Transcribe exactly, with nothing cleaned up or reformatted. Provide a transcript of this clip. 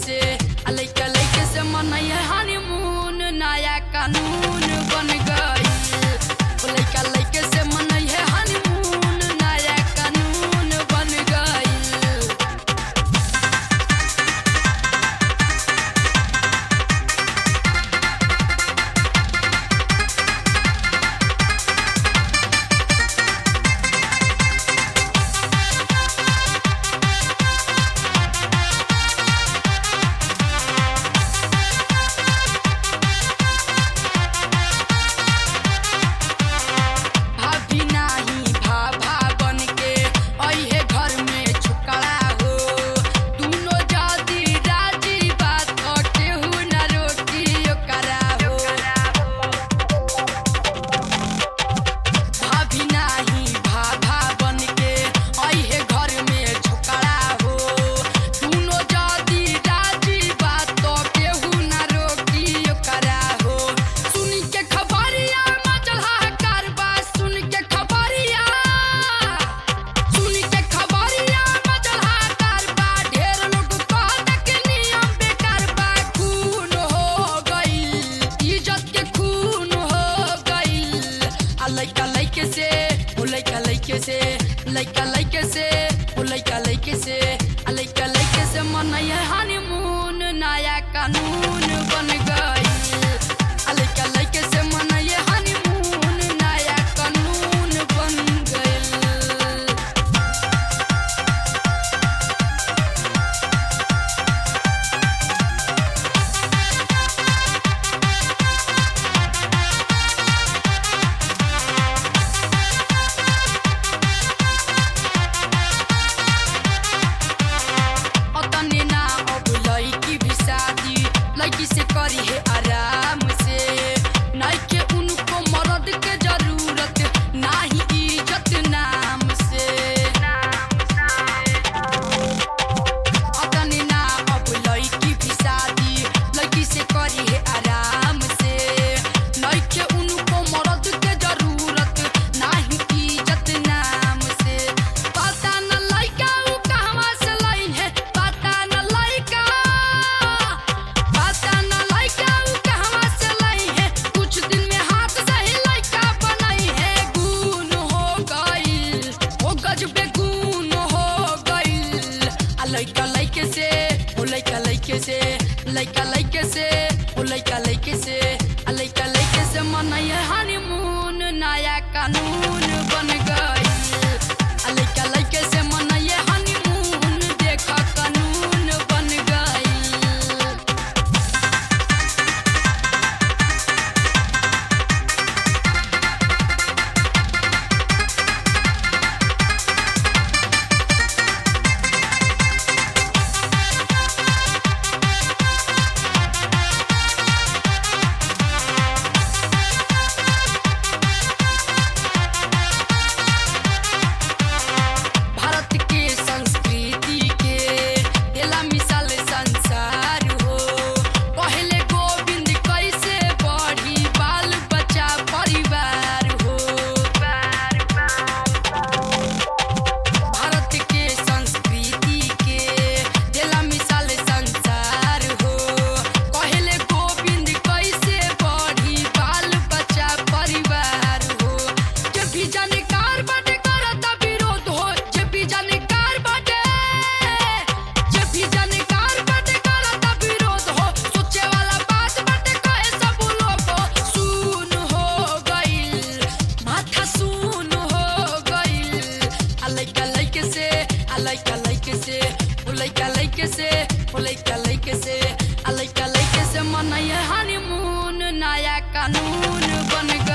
से लइका लइके से मनैया हनीमून नया कानून बन गई। लइका लइके से मनैया हनीमून नया कानून बन गई। लइका लइके से लइका लइके से लइका लइके से लइका लइके से लइका लइके से मनैया हनीमून नया कानून बन गई। लइका लइके से मनैया हनीमून नया कानून बन गई। लड़की से करी है आराम से नहीं के उनको मर्द के जरूरत नाही इज्जत नाम से। अतने ना अब लड़की भी शादी लड़की से करी है आराम से नहीं के उनको मर्द के जरूरत नाही इज्जत नाम से। पता न लड़का उ कहवा से लाई है पता न लड़का लइका लइके से लइका लइके से लइका लइके से लइका लइके से लइका लइके से मनैया हनीमून नया कानून बन गई। लइका लइके से मनैया हनीमून देखा कानून बन गई। लइका लइके से लइका लइके से लइका लइके से लइका लइके से मनैया हनीमून नया कानून बन गई।